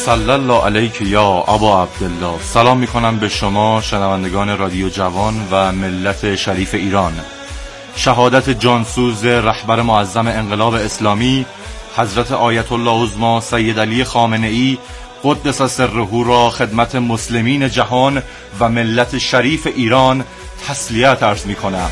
صلی الله علیک یا ابا عبدالله. سلام میکنم به شما شنوندگان رادیو جوان و ملت شریف ایران. شهادت جانسوز رهبر معظم انقلاب اسلامی حضرت آیت الله عظما سید علی خامنه ای قدس سره را خدمت مسلمین جهان و ملت شریف ایران تسلیت عرض میکنم.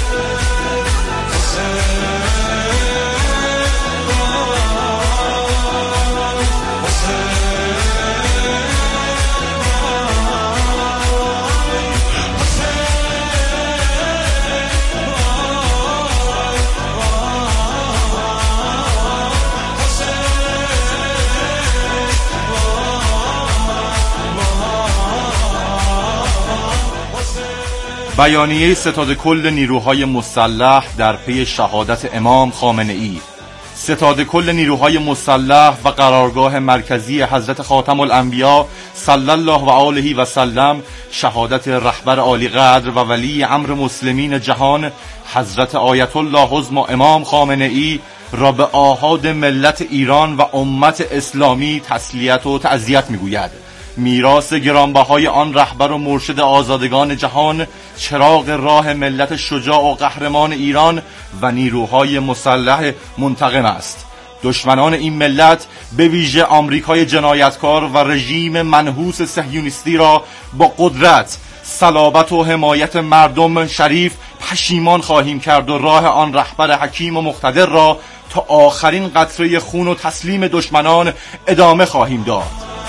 بیانیه ستاد کل نیروهای مسلح در پی شهادت امام خامنه ای. ستاد کل نیروهای مسلح و قرارگاه مرکزی حضرت خاتم الانبیا صلی الله و آله و سلم شهادت رهبر عالی قدر و ولی امر مسلمین جهان حضرت آیت الله عظما امام خامنه ای را به آحاد ملت ایران و امت اسلامی تسلیت و تعزیت میگوید. میراث گرانبهای آن رهبر و مرشد آزادگان جهان چراغ راه ملت شجاع و قهرمان ایران و نیروهای مسلح منتقم است. دشمنان این ملت به ویژه آمریکای جنایتکار و رژیم منحوس صهیونیستی را با قدرت، صلابت و حمایت مردم شریف پشیمان خواهیم کرد و راه آن رهبر حکیم و مقتدر را تا آخرین قطره خون و تسلیم دشمنان ادامه خواهیم داد.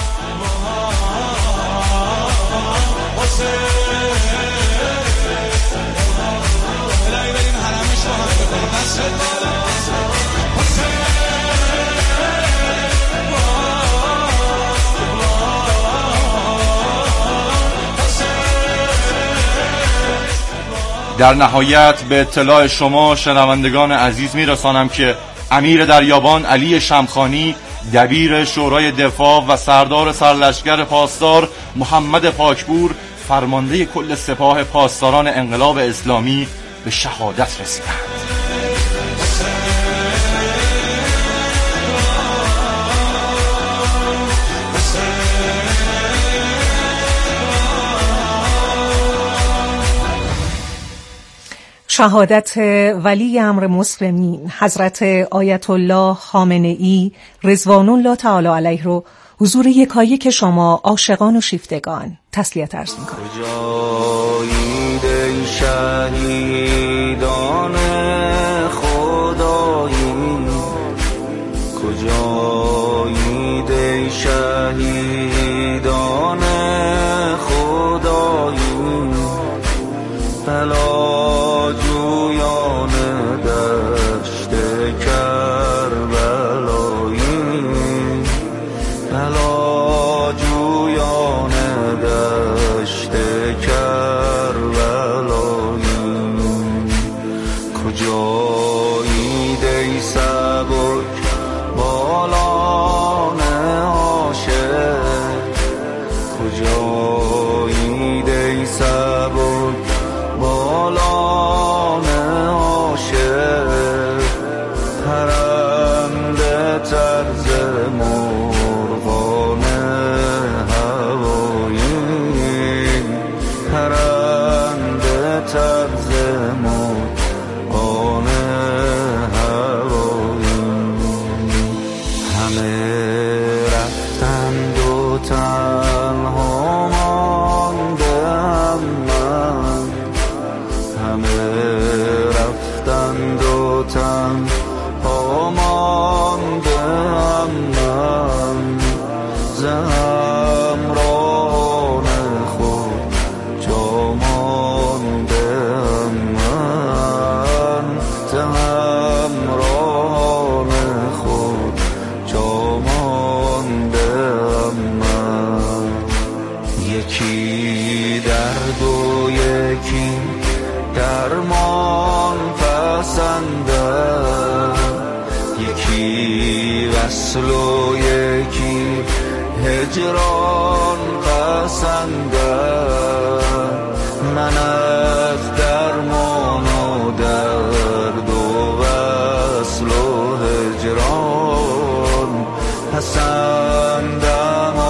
در نهایت به اطلاع شما شنوندگان عزیز میرسانم که امیر دریابان علی شمخانی، دبیر شورای دفاع و سردار سرلشکر پاسدار محمد پاکپور، فرمانده کل سپاه پاسداران انقلاب اسلامی به شهادت رسیدند. شهادت ولی امر مسلمین حضرت آیت الله خامنه ای رضوان الله تعالی علیه رو حضور یکایک شما عاشقان و شیفتگان تسلیت عرض می‌کنم. کجایید ای شهیدان خدایی، کجایید ای شهیدان خدایی، بلاجویان دشت کربلایی، بلاجویان دشت کربلایی، کجایید ای سبک بالان عاشق، کجایید ای سبک بالان عاشق، پرنده طرز مرغان هوایی، پرنده طرز مرغان هوایی، همه رفتند و تنها ماندم من، همه رفتند و تنها ماندم من، ز همراهان خود جا ماندم من، ز همراهان خود جا ماندم من، یکی درد و یکی درمان پسنده، یکی وصل و یکی هجران پسنده، من از درمان و درد و وصل و هجران پسندم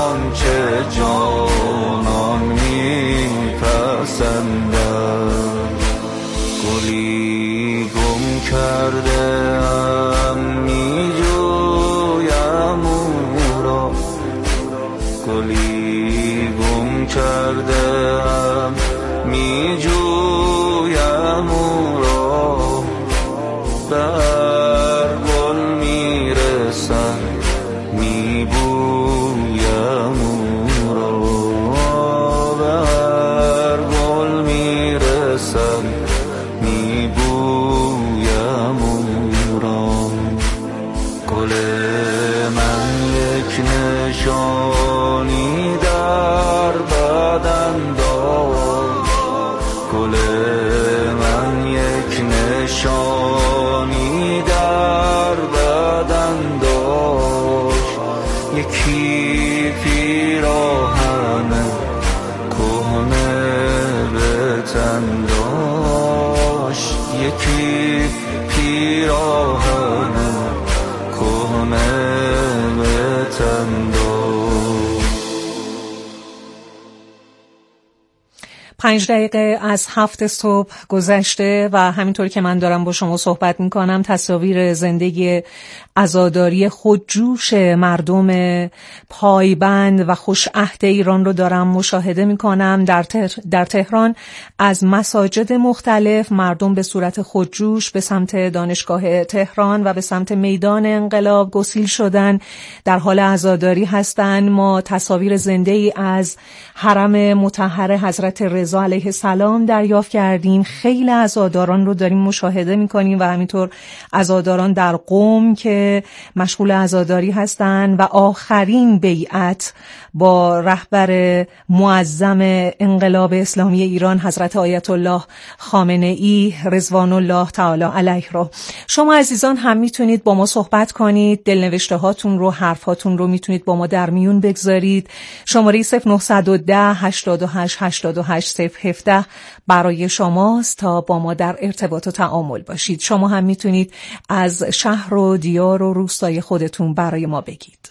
5 دقیقه از 7 صبح گذشته و همینطوری که من دارم با شما صحبت میکنم تصاویر زنده عزاداری خودجوش مردم پایبند و خوشعهد ایران رو دارم مشاهده میکنم. در تهران از مساجد مختلف مردم به صورت خودجوش به سمت دانشگاه تهران و به سمت میدان انقلاب گسیل شدن، در حال عزاداری هستند. ما تصاویر زنده ای از حرم مطهر حضرت رضا علیه السلام دریافت کردیم. خیلی عزاداران رو داریم مشاهده میکنیم و همینطور عزاداران در قم که مشغول عزاداری هستند و آخرین بیعت با رهبر معظم انقلاب اسلامی ایران حضرت آیت الله خامنه ای رضوان الله تعالی علیه رو. شما عزیزان هم میتونید با ما صحبت کنید، دلنوشته هاتون رو، حرفاتون رو میتونید با ما در میون بگذارید. شماره 0910 88 88 017 برای شماست تا با ما در ارتباط و تعامل باشید. شما هم میتونید از شهر و دیار و روستای خودتون برای ما بگید.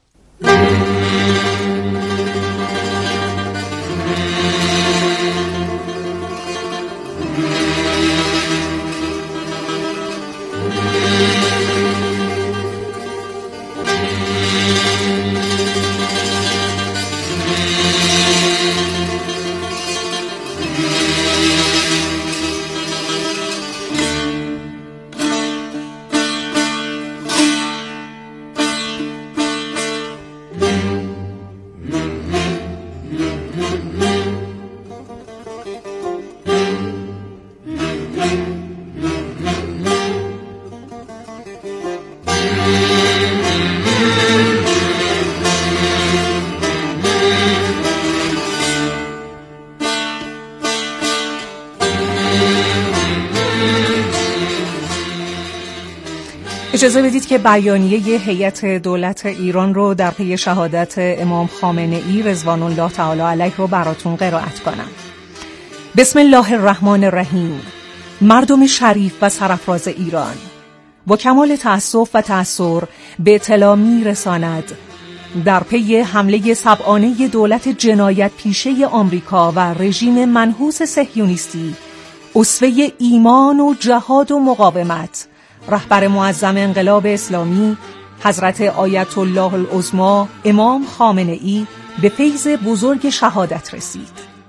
اجازه بدید که بیانیه هیئت دولت ایران رو در پی شهادت امام خامنه ای رضوان الله تعالی علیه رو براتون قرائت کنم. بسم الله الرحمن الرحیم. مردم شریف و سرافراز ایران، با کمال تأسف و تأثر به اطلاع می‌رساند در پی حمله سبعانه دولت جنایت پیشه آمریکا و رژیم منحوس صهیونیستی، اسوه ایمان و جهاد و مقاومت، رهبر معظم انقلاب اسلامی حضرت آیت الله العظما امام خامنه ای به فیض بزرگ شهادت رسید.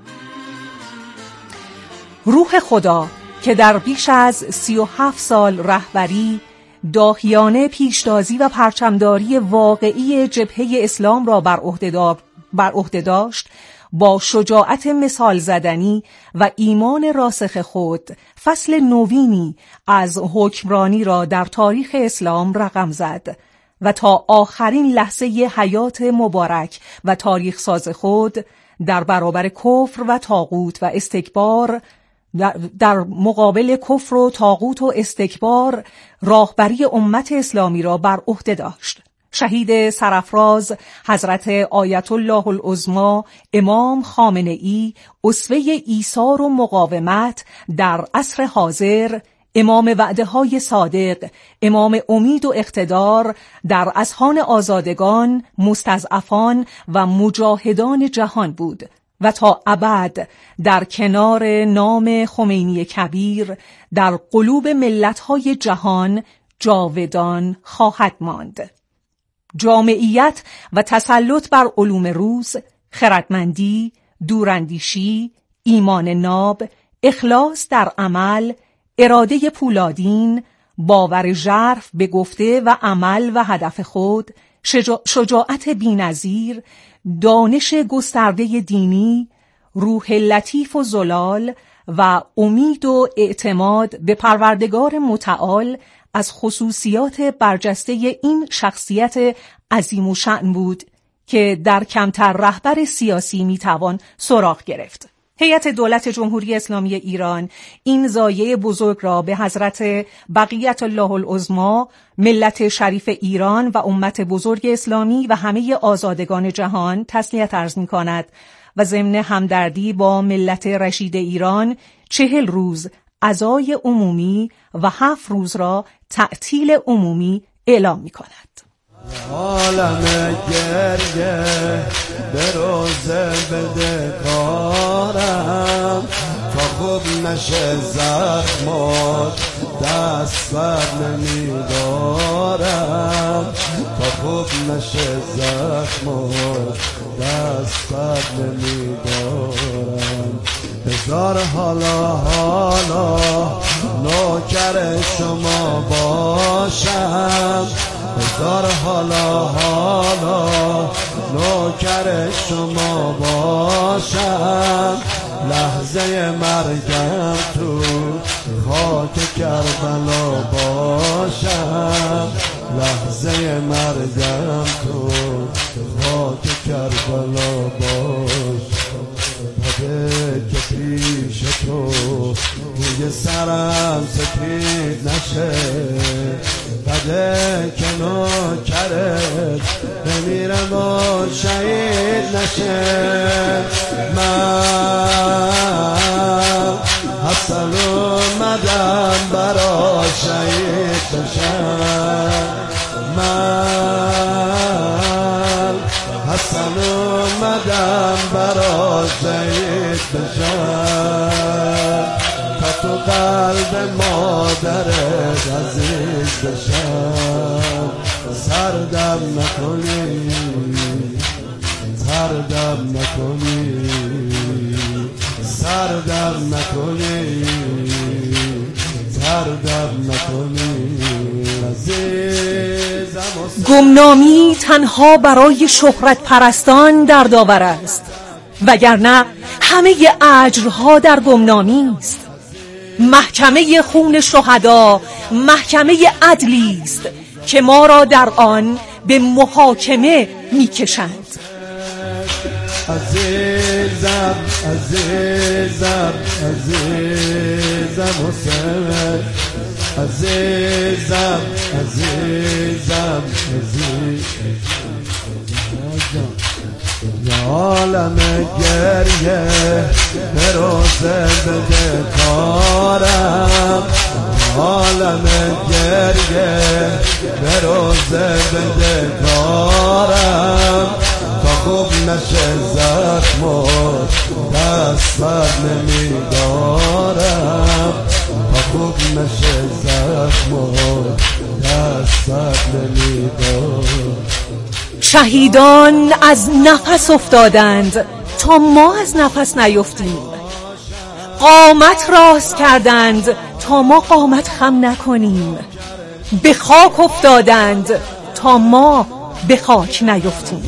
روح خدا که در بیش از 37 سال رهبری، داهیانه پیشتازی و پرچمداری واقعی جبهه اسلام را بر عهده داشت، با شجاعت مثال زدنی و ایمان راسخ خود فصل نوینی از حکمرانی را در تاریخ اسلام رقم زد و تا آخرین لحظه حیات مبارک و تاریخ ساز خود در برابر کفر و طاغوت و استکبار، در مقابل کفر و طاغوت و استکبار، راهبری امت اسلامی را بر عهده داشت. شهید سرافراز حضرت آیت الله العظما امام خامنه ای، اسوه ایثار و مقاومت در عصر حاضر، امام وعده های صادق، امام امید و اقتدار در اذهان آزادگان، مستضعفان و مجاهدان جهان بود و تا ابد در کنار نام خمینی کبیر در قلوب ملت‌های جهان جاودان خواهد ماند. جامعیت و تسلط بر علوم روز، خردمندی، دوراندیشی، ایمان ناب، اخلاص در عمل، اراده پولادین، باور ژرف به گفته و عمل و هدف خود، شجاعت بی‌نظیر، دانش گسترده دینی، روح لطیف و زلال و امید و اعتماد به پروردگار متعال از خصوصیات برجسته این شخصیت عظیم و شأن بود که در کمتر رهبر سیاسی میتوان سراغ گرفت. هیئت دولت جمهوری اسلامی ایران این ضایعه بزرگ را به حضرت بقیت الله العظما، ملت شریف ایران و امت بزرگ اسلامی و همه آزادگان جهان تسلیت عرض می‌کند و ضمن همدردی با ملت رشید ایران 40 روز عزای عمومی و 7 روز را تعطیل عمومی اعلام می‌کند. عالم گریه به روز بده کارم تا خوب نشه زخمات دست بر نمیدارم تا خوب نشه زخمات دست بر نمیدارم هزار حالا نوکر شما باشم هزار حالا نوکر شما باشم لحظه مرگم تو خاک کربلا باشم لحظه مرگم تو خاک کربلا باشم بده که پیش تو روی سرم سپید نشه بده که نوکرت بمیرم و شهید نشه من حسن اومدم برا شهید بشم من حسن اومدم برا شهید بشم تا تو قلب مادرت عزیز بشم سردم نکنی سردم نکنی سردم نکنی سردم نکنی عزیزم گمنامی تنها برای شهرت پرستان دردآور است وگرنه همه اجرها در گمنامی است محکمه خون شهدا محکمه عدلی است که ما را در آن به محاکمه میکشند عزیزم عزیزم عزیزم حسین عزیزم عزیزم عزیزم عالم گریه به روز بده کارم عالم گریه به روز بده کارم تا خوب نشه زخمات دست بر نمیدارم تا خوب نشه زخمات دست بر نمیدارم شهیدان از نفس افتادند تا ما از نفس نیفتیم قامت راست کردند تا ما قامت خم نکنیم به خاک افتادند تا ما به خاک نیفتیم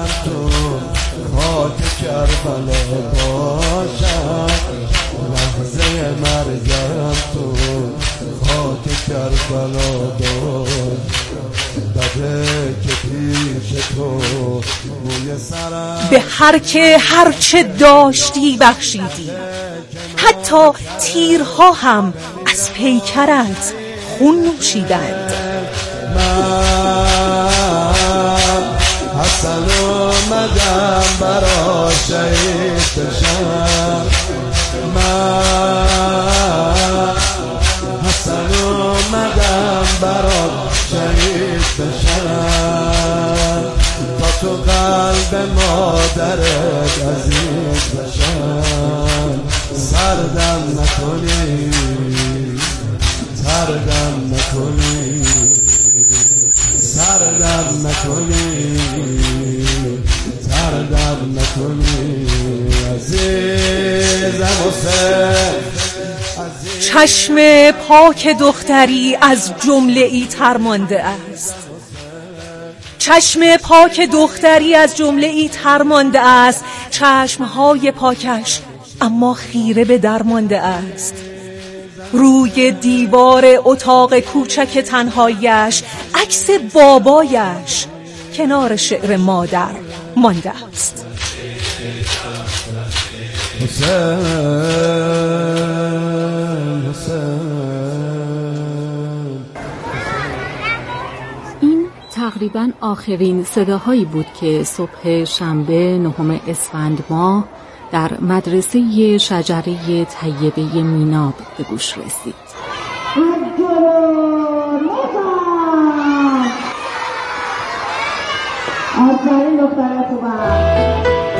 خاک کربلا باشم لحظه مرگم تو خاک کربلا باشم بده که پیش تو روی سرم به هر که هرچه داشتی بخشیدی حتی تیرها هم از پیکرت خون نوشیدند من حسن اومدم برا شهید بشم من حسن اومدم برا شهید بشم تا تو قلب مادرت عزیز بشم سردم نکنی سردم نکنی سردم نکنی سردم نکنی عزیزم حسین چشم پاک دختری از جمله ای تر مانده است چشم پاک دختری از جمله ای تر مانده است چشمهای پاکش اما خیره به در مانده است روی دیوار اتاق کوچک تنهایش عکس بابایش کنار شعر مادر مانده است این تقریباً آخرین صداهایی بود که صبح شنبه 9 اسفند ماه در مدرسه شجره طیبه میناب به گوش رسید. آفرین دختر خوبم.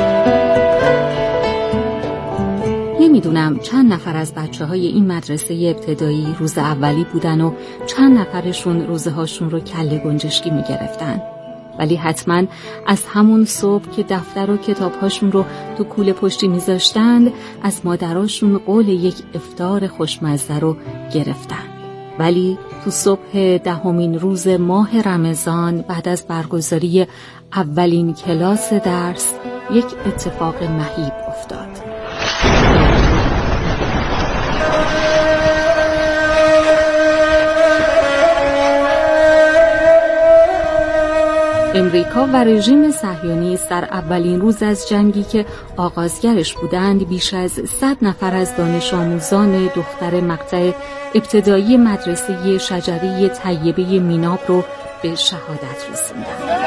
نمیدونم چند نفر از بچه‌های این مدرسه ابتدایی روز اولی بودن و چند نفرشون روزهاشون رو کله گنجشکی میگرفتن، ولی حتما از همون صبح که دفتر و کتابهاشون رو تو کوله پشتی میذاشتند از مادراشون قول یک افطار خوشمزه رو گرفتن. ولی تو صبح 10مین روز ماه رمضان بعد از برگزاری اولین کلاس درس یک اتفاق مهیب افتاد. امریکا و رژیم صهیونیست در اولین روز از جنگی که آغازگرش بودند بیش از 100 نفر از دانش آموزان دختر مقطع ابتدایی مدرسه شجری طیبه میناب رو به شهادت رسوندند.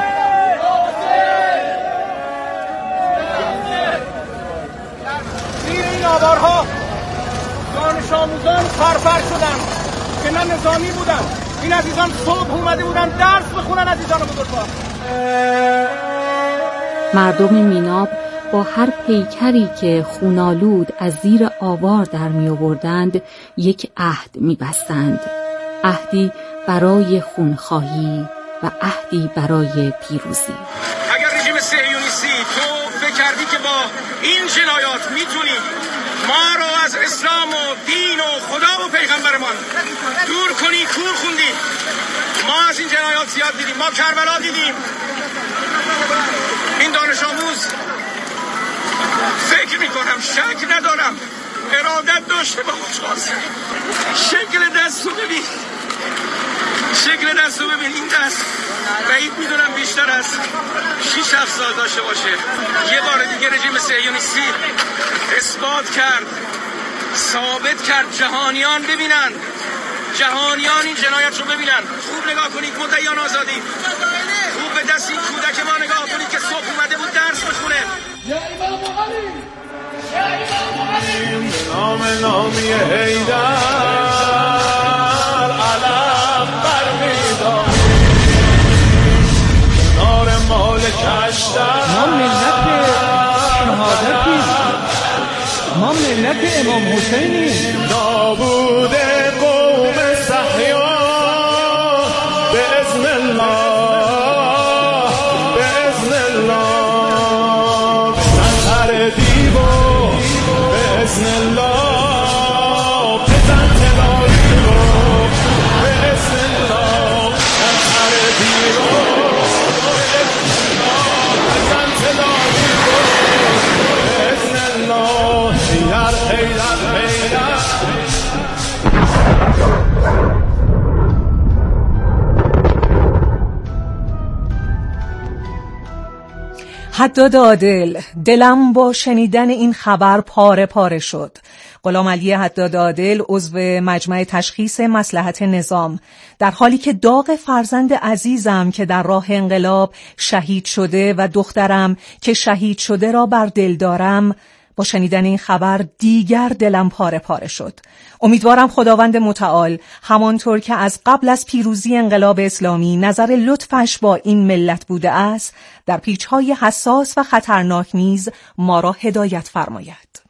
این آوارها دانش آموزان فرفر شدن که نه نظامی بودن. این عزیزان صبح اومده بودن درس بخونن. عزیزان بزرگوار، مردم میناب با هر پیکری که خونالود از زیر آوار در می آوردند یک عهد می بستند، عهدی برای خونخواهی و عهدی برای پیروزی. اگر رژیم صهیونیستی تو فکر کردی که با این جنایات میتونی ما رو از اسلام و دین و خدا و پیغمبرمان دور کنی، کور خوندی. ما از این جنایات زیاد دیدیم، ما کربلا دیدیم. این دانش آموز فکر میکنم، شک ندارم، ارادت داشته با خوشخواست. شکل دستو ببین، شکل دستو ببین. این دست بعید میدونم بیشتر از 6-7 سال داشته باشه. یه بار دیگه رژیم صهیونیستی اثبات کرد، ثابت کرد جهانیان ببینن، جهانیان این جنایت رو ببینن. خوب نگاه کنید مدعیان آزادی، خوب به دست این کودک ما نگاه کنید که صبح اومده بود درس بخونه. یا امام علی، یا امام علی، نام نامی حیدر علم برمی‌داری، نار مال کشتر. ما ملت شهادتی، ما ملت امام حسینی. نابود قوم صهیون باذن الله، باذن الله، بزن سر دیو باذن الله، بزن تلایی رو باذن الله، بزن سر دیو بزن تلایی رو باذن الله. حیدر حیدر حیدر. حداد عادل، دلم با شنیدن این خبر پاره پاره شد. غلام علی حداد عادل، عضو مجمع تشخیص مصلحت نظام، در حالی که داغ فرزند عزیزم که در راه انقلاب شهید شده و دخترم که شهید شده را بر دل دارم، با شنیدن این خبر دیگر دلم پاره پاره شد. امیدوارم خداوند متعال همانطور که از قبل از پیروزی انقلاب اسلامی نظر لطفش با این ملت بوده است، در پیچ‌های حساس و خطرناک نیز ما را هدایت فرماید.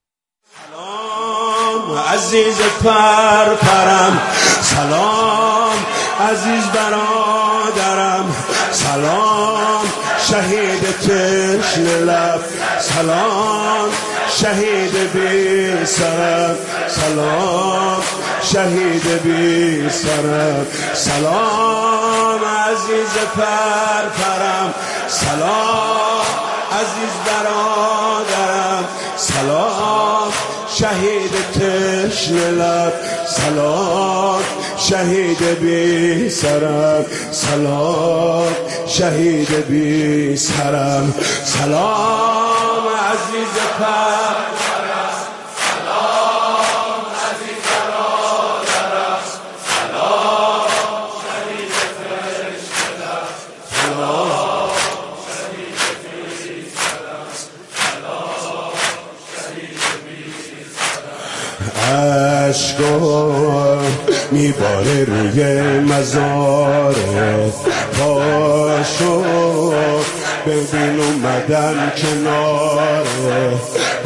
سلام عزیز پرپرم، سلام عزیز برادرم، سلام شهید تشنه لب، سلام شهید بی سرم، سلام شهید بی سرم، سلام عزیز پرپرم، سلام عزیز برادرم، سلام شهید تشنه لب، سلام شهید بی سرم، سلام شهید بی سرم، سلام عزیز پرپرم، سلام عزیز برادرم، سلام شهید تشنه لب، سلام شهید بی سرم، سلام شهید بی سرم. عشق میباره روی مزارت. پاشو ببین اومدم کنارت.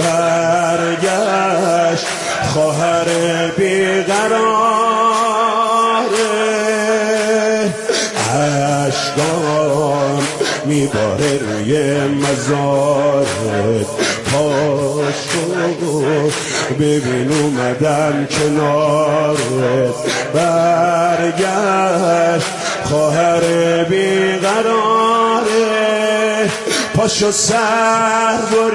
برگشت خواهر بیقراره، اشکام میباره روی مزارت. پاشو ببین اومدم کنارت. برگشت خواهر بیقراره، پاشو سر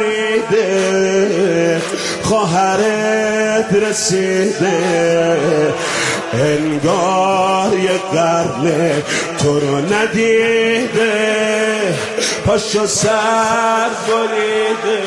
بریده خواهرت رسیده. انگار یه قرن تو رو ندیده. پاشو سر بریده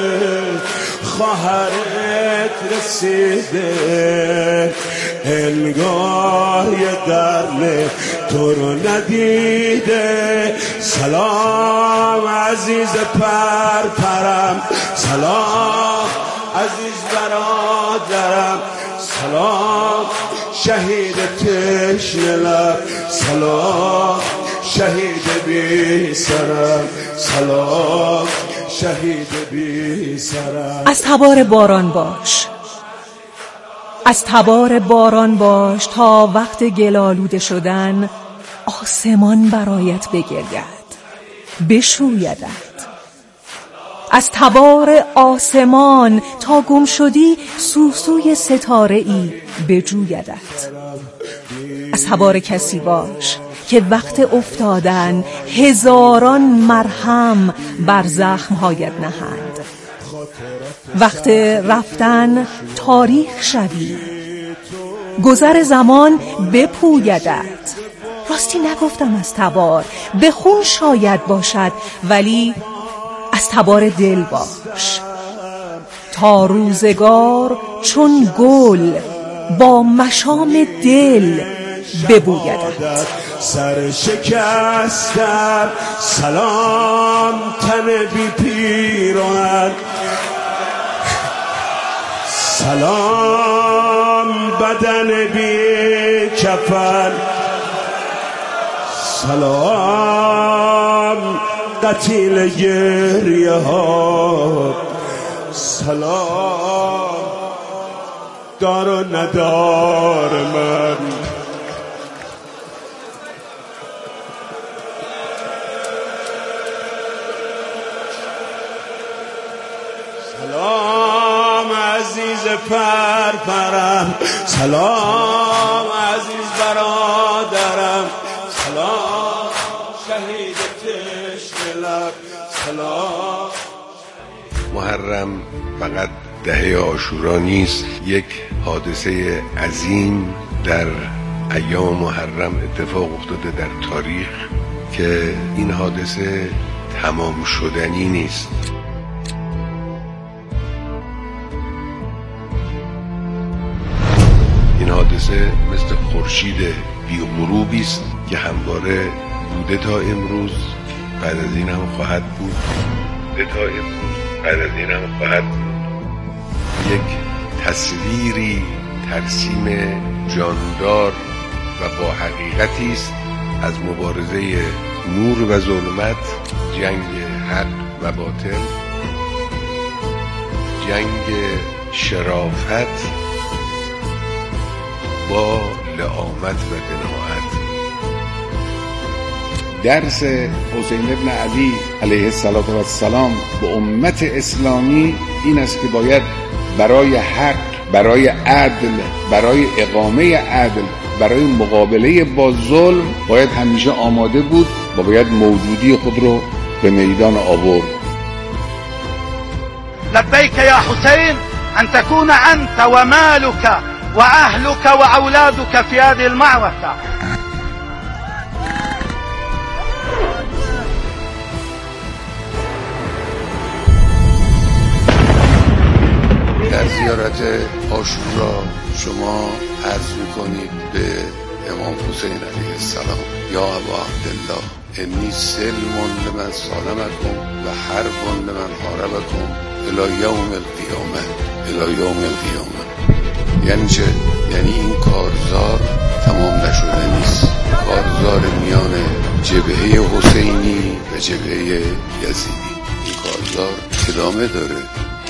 خواهرت رسیده. انگار یه قرن تو رو ندیده. سلام عزیز پرپرم، سلام عزیز برادرم، سلام شهید تشنه لب، سلام شهید بی سرم، سلام شهید بی سرم. از تبار باران باش، از تبار باران باش تا وقت گل آلوده شدن آسمان برایت بگرید بشویدت. از تبار آسمان تا گم شدی سوسوی ستاره ای بجویدت. از تبار کسی باش که وقت افتادن هزاران مرهم بر زخمهایت نهند. وقت رفتن تاریخ شوی، گذر زمان بپویدت. راستی نگفتم از تبار، به خون شاید باشد ولی از تبار دل باش تا روزگار چون گل با مشام دل ببویدت. سر شکستم سلام تن بی پیران، سلام بدن بی کفن، سلام قتیل گریه ها، سلام دار و ندار من. سلام عزیز پرپرم، سلام عزیز برادرم، سلام شهید تشنه لب، سلام. محرم فقط دهه عاشورا نیست، یک حادثه عظیم در ایام محرم اتفاق افتاده در تاریخ که این حادثه تمام شدنی نیست. این حادثه مثل خورشید بی غروبی است که همواره بوده تا امروز، بعد از این هم خواهد بود، بعد از این هم خواهد بود. یک تصویری، ترسیم جاندار و با حقیقتی است از مبارزه نور و ظلمت، جنگ حق و باطل، جنگ شرافت با لئامت و دناءت. درس حسین ابن علی علیه السلام به امت اسلامی این است که باید برای حق، برای عدل، برای اقامه عدل، برای مقابله با ظلم باید همیشه آماده بود و باید موجودی خود رو به میدان آورد. لبیک یا حسین ان تكون انت ومالك واهلك واولادك في هذه المعركه. در زیارت عاشورا شما عرض میکنید به امام حسین علیه السلام: یا ابا عبدالله انی سلم لمن سالمکم و حرب لمن حاربکم الی یوم القیامه، الی یوم القیامه. یعنی چه؟ یعنی این کارزار تمام نشده نیست. کارزار میان جبهه حسینی و جبهه یزیدی، این کارزار ادامه داره.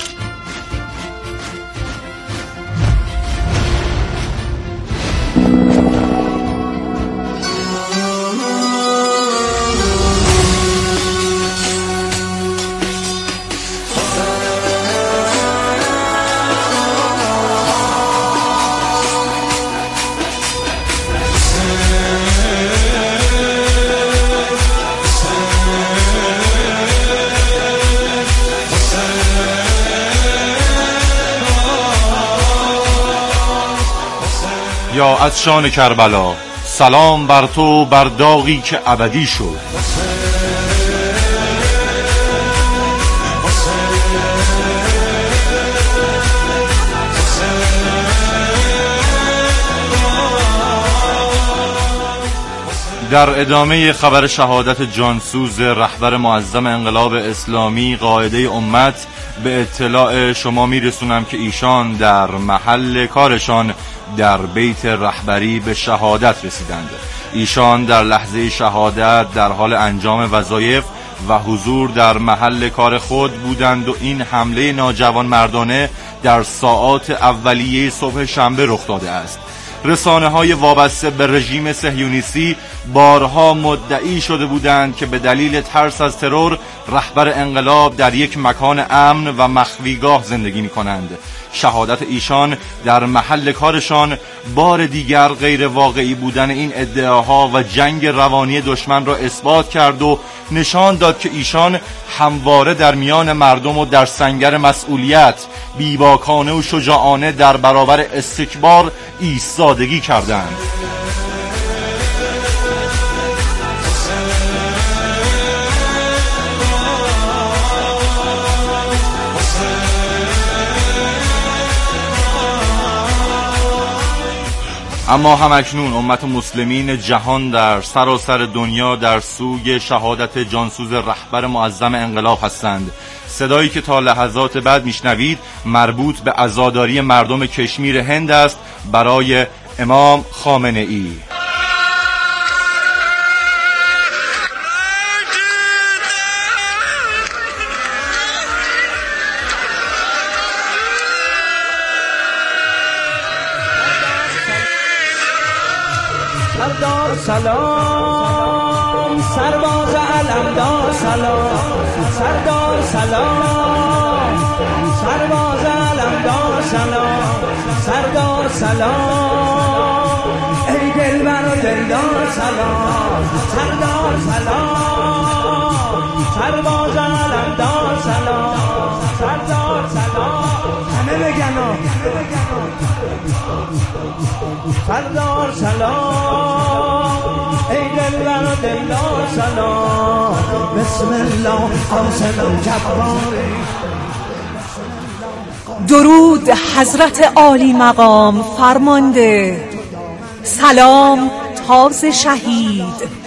یا از شان کربلا سلام بر تو، بر داغی که ابدی شد. در ادامه خبر شهادت جانسوز رهبر معظم انقلاب اسلامی قائده امت به اطلاع شما میرسونم که ایشان در محل کارشان در بیت رهبری به شهادت رسیدند. ایشان در لحظه شهادت در حال انجام وظایف و حضور در محل کار خود بودند و این حمله ناجوان مردانه در ساعات اولیه صبح شنبه رخ داده است. رسانه‌های وابسته به رژیم صهیونیستی بارها مدعی شده بودند که به دلیل ترس از ترور رهبر انقلاب در یک مکان امن و مخفیگاه زندگی می‌کنند. شهادت ایشان در محل کارشان بار دیگر غیر واقعی بودن این ادعاها و جنگ روانی دشمن را اثبات کرد و نشان داد که ایشان همواره در میان مردم و در سنگر مسئولیت بیباکانه و شجاعانه در برابر استکبار ایستادگی کردند. اما همکنون امت مسلمین جهان در سراسر دنیا در سوی شهادت جانسوز رهبر معظم انقلاب هستند. صدایی که تا لحظات بعد میشنوید مربوط به عزاداری مردم کشمیر هند است برای امام خامنه ای. سردار سلام، سرباز علمدار سلام، سردار سلام، سرباز علمدار سلام، سردار سلام، ای دلبر و دلدار سلام، سردار سلام، سرباز علمدار سلام، سردار سلام، همه بگن سردار سلام، ای دلبر و دلدار سلام، بسم الله آسمان جباری. درود حضرت عالی مقام فرمانده، سلام تاز شهید